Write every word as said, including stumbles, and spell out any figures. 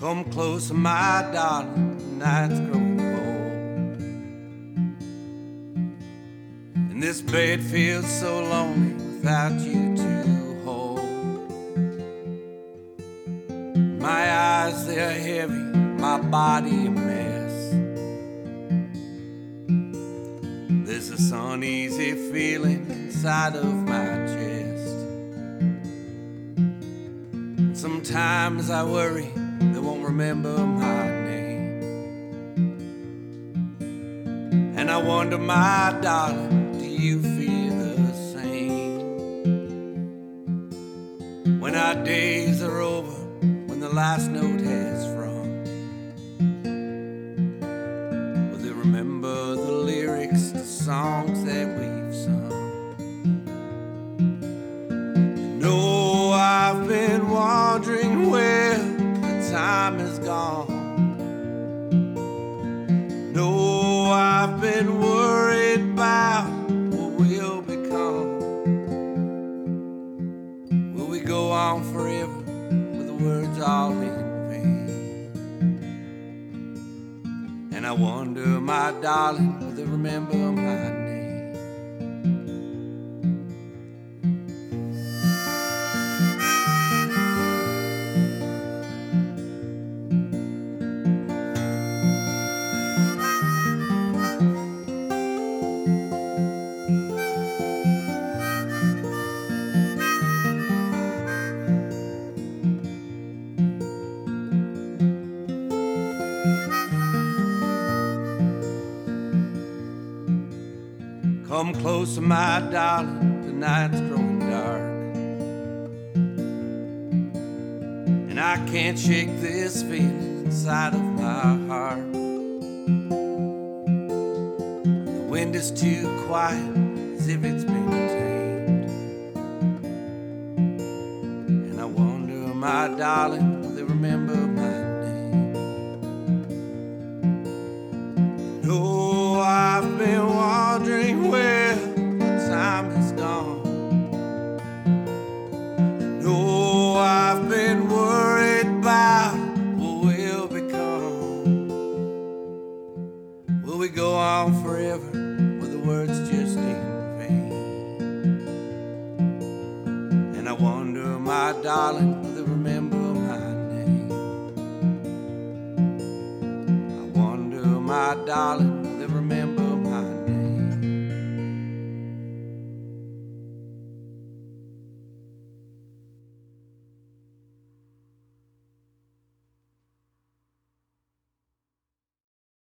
Come closer, my darling, the night's growing cold, and this bed feels so lonely without you to hold. My eyes, they're heavy, my body a mess. There's this uneasy feeling inside of my chest. Sometimes I worry they won't remember my name, and I wonder, my darling, do you feel the same? When our days are over, when the last note has rung, will they remember the lyrics to songs that we've sung? You know, I've been wondering where time is gone. No, I've been worried about what we'll become. Will we go on forever with the words all in vain? And I wonder, my darling, will they remember my name? Come closer, my darling, the night's growing dark, and I can't shake this feeling inside of my heart. The wind is too quiet, as if it's been tamed, and I wonder, my darling, will they remember my name? No, I've been wondering where time has gone. No, I've been worried about what we'll become. Will we go on forever with the words just in vain? And I wonder, my darling, will they remember my name? I wonder, my darling, will they remember